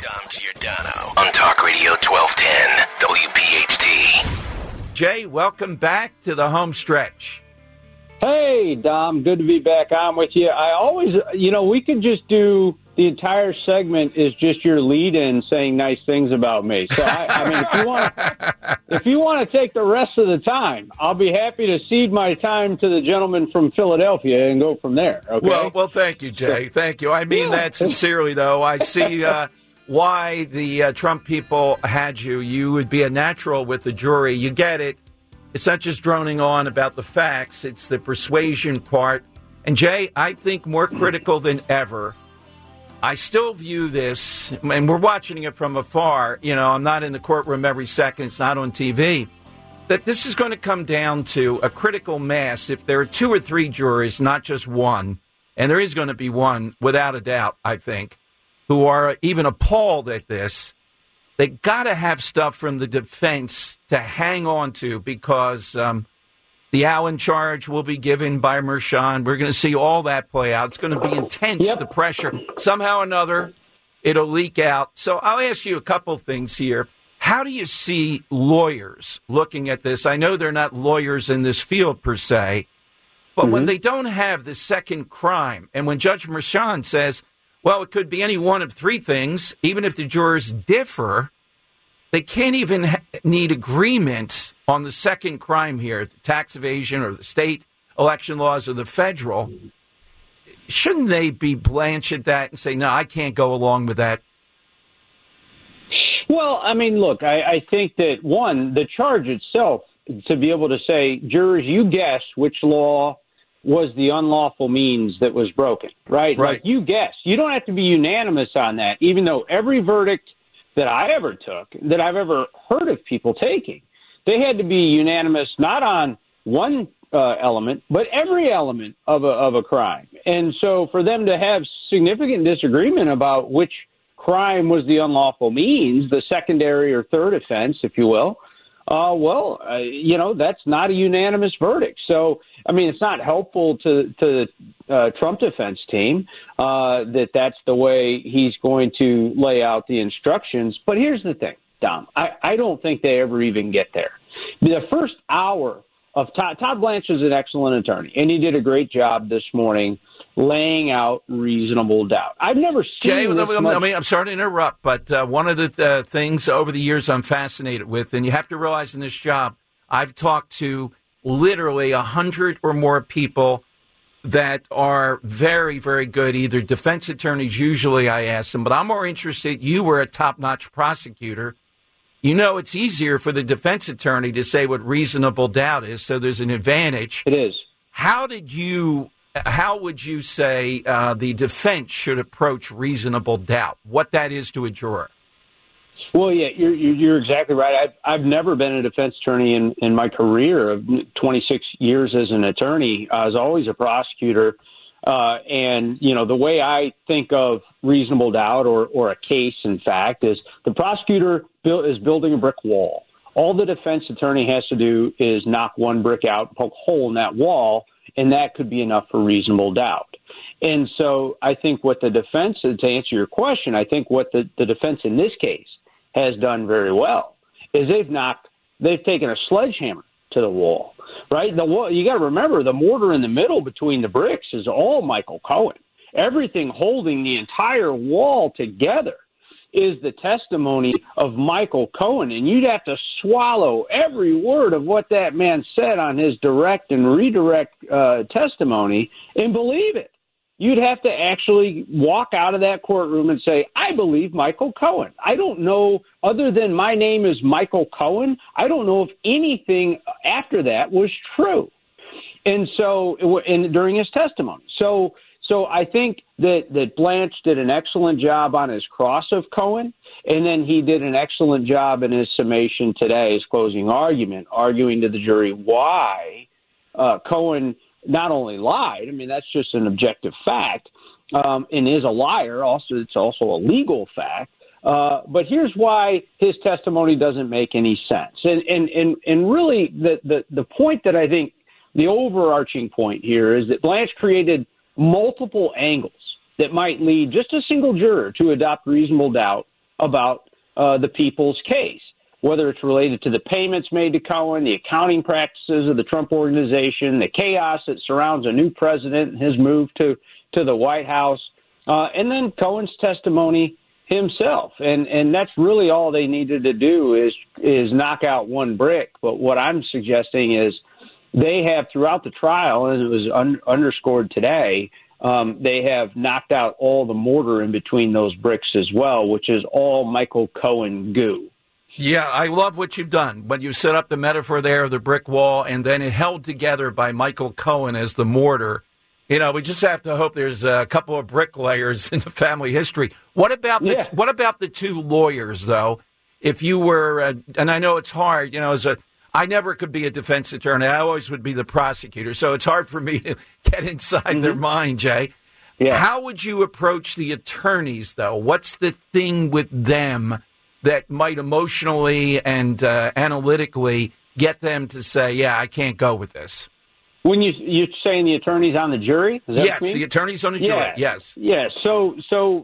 Dom Giordano on Talk Radio 1210 WPHT. Jay, welcome back to the home stretch. Hey, Dom, good to be back on with you. I always, we could just do the entire segment is just your lead-in saying nice things about me. So, I mean, if you want to take the rest of the time, I'll be happy to cede my time to the gentleman from Philadelphia and go from there. Okay? Well, thank you, Jay. Thank you. I mean that sincerely, though. I see why the Trump people had you. You would be a natural with the jury. You get it. It's not just droning on about the facts. It's the persuasion part. And, Jay, I think more critical than ever, I still view this, and we're watching it from afar. I'm not in the courtroom every second. It's not on TV. That this is going to come down to a critical mass. If there are two or three jurors, not just one, and there is going to be one, without a doubt, I think, who are even appalled at this, they got to have stuff from the defense to hang on to because the Allen charge will be given by Merchan. We're going to see all that play out. It's going to be intense, the pressure. Somehow or another, it'll leak out. So I'll ask you a couple things here. How do you see lawyers looking at this? I know they're not lawyers in this field per se, but when they don't have the second crime, and when Judge Merchan says, well, it could be any one of three things, even if the jurors differ, they can't even need agreement on the second crime here, the tax evasion or the state election laws or the federal. Shouldn't they be blanched at that and say, no, I can't go along with that? Well, I mean, look, I think that, one, the charge itself, to be able to say, jurors, you guess which law was the unlawful means that was broken, right? Like, you guess. You don't have to be unanimous on that, even though every verdict that I ever took, that I've ever heard of people taking, they had to be unanimous not on one element, but every element of a crime. And so for them to have significant disagreement about which crime was the unlawful means, the secondary or third offense, if you will, that's not a unanimous verdict. So, I mean, it's not helpful to the Trump defense team that's the way he's going to lay out the instructions. But here's the thing, Dom. I don't think they ever even get there. The first hour of Todd Blanche is an excellent attorney, and he did a great job this morning laying out reasonable doubt. I've never seen Jay, I'm sorry to interrupt, but one of the things over the years I'm fascinated with, and you have to realize in this job, I've talked to literally 100 or more people that are very, very good, either defense attorneys, usually I ask them, but I'm more interested, you were a top-notch prosecutor. You know it's easier for the defense attorney to say what reasonable doubt is, so there's an advantage. It is. How would you say the defense should approach reasonable doubt, what that is to a juror? Well, yeah, you're exactly right. I've never been a defense attorney in my career of 26 years as an attorney. I was always a prosecutor. And, the way I think of reasonable doubt or a case, in fact, is the prosecutor is building a brick wall. All the defense attorney has to do is knock one brick out, poke a hole in that wall, and that could be enough for reasonable doubt. And so I think what the defense, to answer your question, I think what the defense in this case has done very well is they've taken a sledgehammer to the wall, right? The wall, you got to remember, the mortar in the middle between the bricks is all Michael Cohen. Everything holding the entire wall together is the testimony of Michael Cohen, and you'd have to swallow every word of what that man said on his direct and redirect testimony and believe it. You'd have to actually walk out of that courtroom and say, I believe Michael Cohen. I don't know, other than my name is Michael Cohen, I don't know if anything after that was true. And so, during his testimony. So I think that Blanche did an excellent job on his cross of Cohen, and then he did an excellent job in his summation today, his closing argument, arguing to the jury why Cohen not only lied, I mean, that's just an objective fact, and is a liar. Also, it's also a legal fact. But here's why his testimony doesn't make any sense. And really, the point that I think the overarching point here is that Blanche created multiple angles that might lead just a single juror to adopt reasonable doubt about the people's case, whether it's related to the payments made to Cohen, the accounting practices of the Trump organization, the chaos that surrounds a new president and his move to the White House, and then Cohen's testimony himself. And that's really all they needed to do is knock out one brick. But what I'm suggesting is they have, throughout the trial, and it was underscored today, they have knocked out all the mortar in between those bricks as well, which is all Michael Cohen goo. Yeah, I love what you've done. When you set up the metaphor there of the brick wall and then it held together by Michael Cohen as the mortar. You know, we just have to hope there's a couple of bricklayers in the family history. What about the two lawyers, though? If you were, and I know it's hard, you know, I never could be a defense attorney. I always would be the prosecutor. So it's hard for me to get inside their mind, Jay. Yeah. How would you approach the attorneys, though? What's the thing with them that might emotionally and analytically get them to say, yeah, I can't go with this? When you're saying the attorneys on the jury? Is that yes, the attorneys on the jury, yes. Yeah, so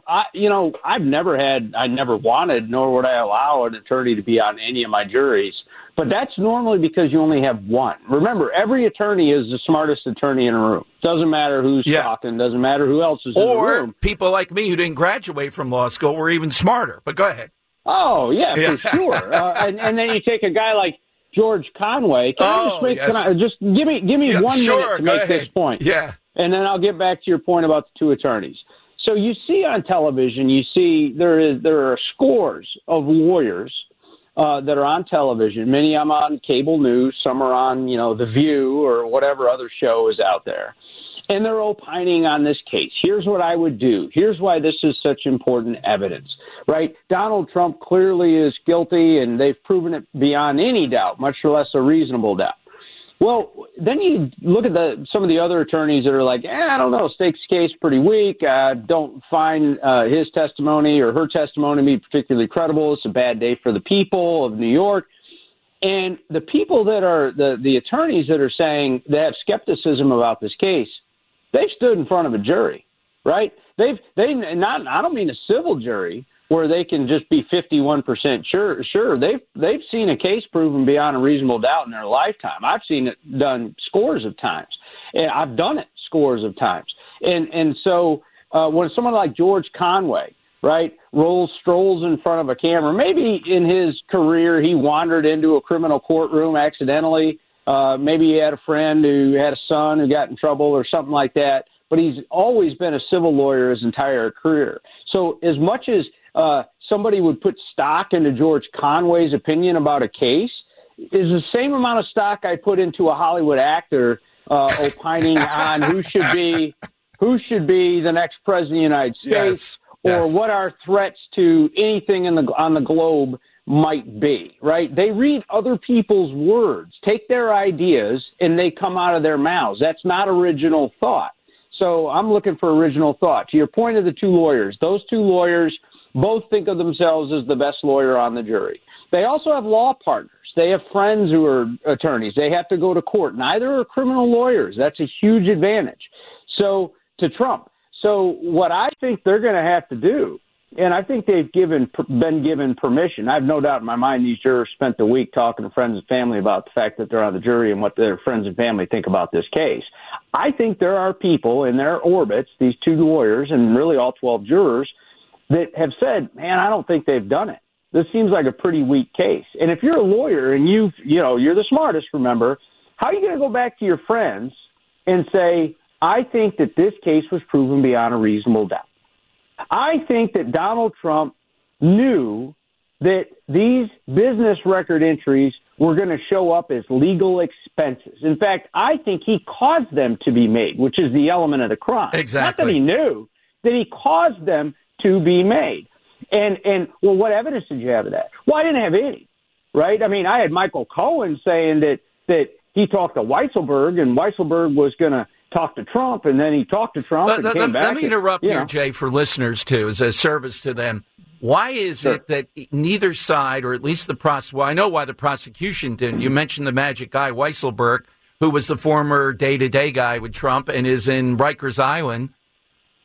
I never wanted, nor would I allow an attorney to be on any of my juries. But that's normally because you only have one. Remember, every attorney is the smartest attorney in a room. Doesn't matter who's talking, doesn't matter who else is in the room. Or people like me who didn't graduate from law school were even smarter. But go ahead. Oh, yeah, for sure. And then you take a guy like George Conway. Can I just give me 1 minute to make this point? Yeah. And then I'll get back to your point about the two attorneys. So you see on television, there are scores of lawyers that are on television. Many of them on cable news. Some are on, The View or whatever other show is out there. And they're opining on this case. Here's what I would do. Here's why this is such important evidence, right? Donald Trump clearly is guilty, and they've proven it beyond any doubt, much less a reasonable doubt. Well, then you look at some of the other attorneys that are like, I don't know, Stake's case pretty weak. Don't find his testimony or her testimony to be particularly credible. It's a bad day for the people of New York. And the people that are the attorneys that are saying they have skepticism about this case, they've stood in front of a jury, right? I don't mean a civil jury where they can just be 51% sure. Sure, they've seen a case proven beyond a reasonable doubt in their lifetime. I've seen it done scores of times, and I've done it scores of times. And so when someone like George Conway, right, strolls in front of a camera, maybe in his career he wandered into a criminal courtroom accidentally. Maybe he had a friend who had a son who got in trouble or something like that. But he's always been a civil lawyer his entire career. So as much as somebody would put stock into George Conway's opinion about a case, is the same amount of stock I put into a Hollywood actor opining on who should be the next president of the United States, or what our threats to anything on the globe might be, right? They read other people's words, take their ideas, and they come out of their mouths. That's not original thought. So I'm looking for original thought. To your point of the two lawyers, those two lawyers both think of themselves as the best lawyer on the jury. They also have law partners. They have friends who are attorneys. They have to go to court. Neither are criminal lawyers. That's a huge advantage. So to Trump. So what I think they're going to have to do, and I think they've been given permission. I have no doubt in my mind these jurors spent the week talking to friends and family about the fact that they're on the jury and what their friends and family think about this case. I think there are people in their orbits, these two lawyers and really all 12 jurors, that have said, man, I don't think they've done it. This seems like a pretty weak case. And if you're a lawyer and you're the smartest, remember, how are you going to go back to your friends and say, I think that this case was proven beyond a reasonable doubt? I think that Donald Trump knew that these business record entries were going to show up as legal expenses. In fact, I think he caused them to be made, which is the element of the crime. Exactly. Not that he knew, that he caused them to be made. And well, what evidence did you have of that? Well, I didn't have any, right? I mean, I had Michael Cohen saying that he talked to Weisselberg, and Weisselberg was going to talk to Trump, and then he talked to Trump and came back. Let me interrupt here, Jay, for listeners, too, as a service to them. Why is it that neither side, or at least the prosecution, well, I know why the prosecution didn't. You mentioned the magic guy, Weisselberg, who was the former day-to-day guy with Trump and is in Rikers Island.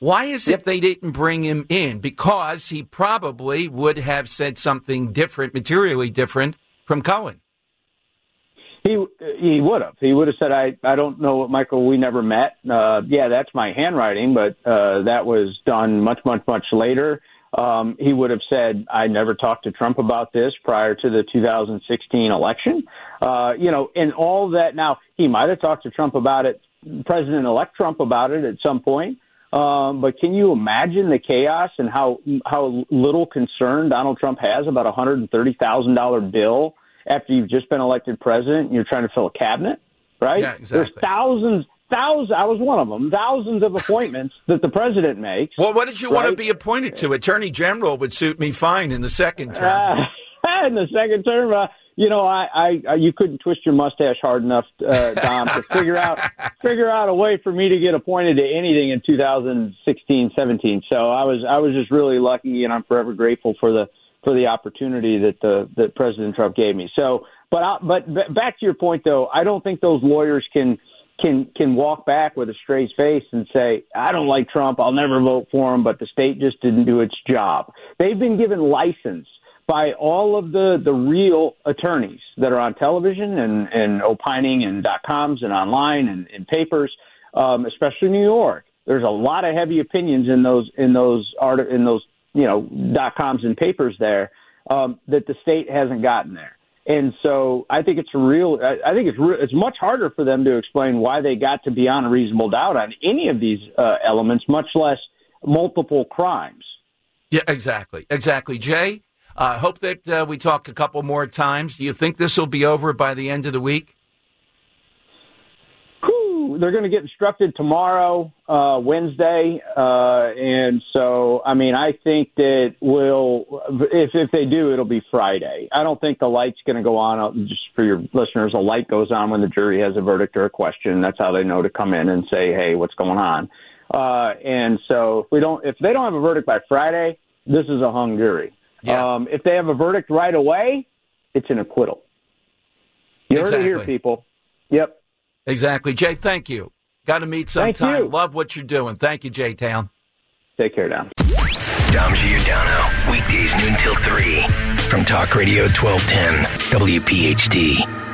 Why is it they didn't bring him in? Because he probably would have said something different, materially different from Cohen. He would have. He would have said, I don't know what, Michael, we never met. Yeah, that's my handwriting, but that was done much, much, much later. He would have said, I never talked to Trump about this prior to the 2016 election. And all that. Now, he might have talked to Trump about it, President-elect Trump about it at some point. But can you imagine the chaos and how little concern Donald Trump has about a $130,000 bill after you've just been elected president and you're trying to fill a cabinet, right? Yeah, exactly. There's thousands, I was one of them, thousands of appointments that the president makes. Well, what did you want to be appointed to? Attorney General would suit me fine in the second term. In the second term, you couldn't twist your mustache hard enough, Dom, to figure out a way for me to get appointed to anything in 2016, 17. So I was just really lucky, and I'm forever grateful for the opportunity that President Trump gave me. So, but back to your point, though, I don't think those lawyers can walk back with a straight face and say, I don't like Trump, I'll never vote for him, but the state just didn't do its job. They've been given license by all of the real attorneys that are on television and opining and .coms and online and in papers, especially New York. There's a lot of heavy opinions in those .coms and papers there that the state hasn't gotten there. And so I think it's much harder for them to explain why they got to beyond a reasonable doubt on any of these elements, much less multiple crimes. Yeah, exactly. Jay, I hope that we talk a couple more times. Do you think this will be over by the end of the week? They're going to get instructed tomorrow, Wednesday. And so, I mean, I think that if they do, it'll be Friday. I don't think the light's going to go on. Just for your listeners, a light goes on when the jury has a verdict or a question. That's how they know to come in and say, hey, what's going on? And so if they don't have a verdict by Friday, this is a hung jury. Yeah. If they have a verdict right away, it's an acquittal. You heard it here, people. Yep. Exactly. Jay, thank you. Got to meet sometime. Love what you're doing. Thank you, Jay Town. Take care, Dom. Dom Giordano, weekdays noon till 3 from Talk Radio 1210 WPHT.